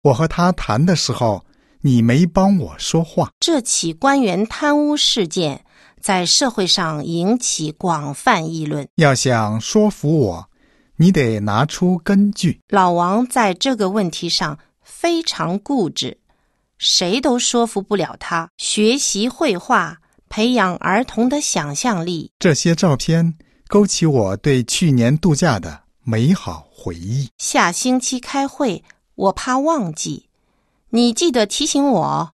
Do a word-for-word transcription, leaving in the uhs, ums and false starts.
我和他谈的时候，你没帮我说话。 这起官员贪污事件在社会上引起广泛议论。 要想说服我，你得拿出根据。 老王在这个问题上非常固执，谁都说服不了他。学习绘画，培养儿童的想象力。 这些照片勾起我对去年度假的美好回忆。 下星期开会，我怕忘记，你记得提醒我。